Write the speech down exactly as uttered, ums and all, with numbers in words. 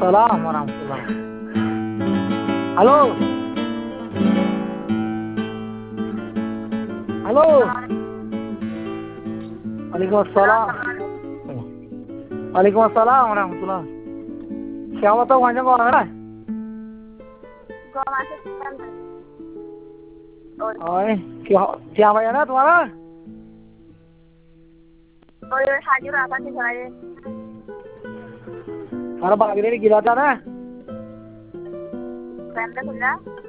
Salam warahmatullah. Halo. Halo. Waalaikumsalam. Waalaikumsalam warahmatullah. क्या बताओ वहाँ कौन है ना? और क्या क्या भैया ना तुम्हारा? हमारा बागरे ने गिरा था ना?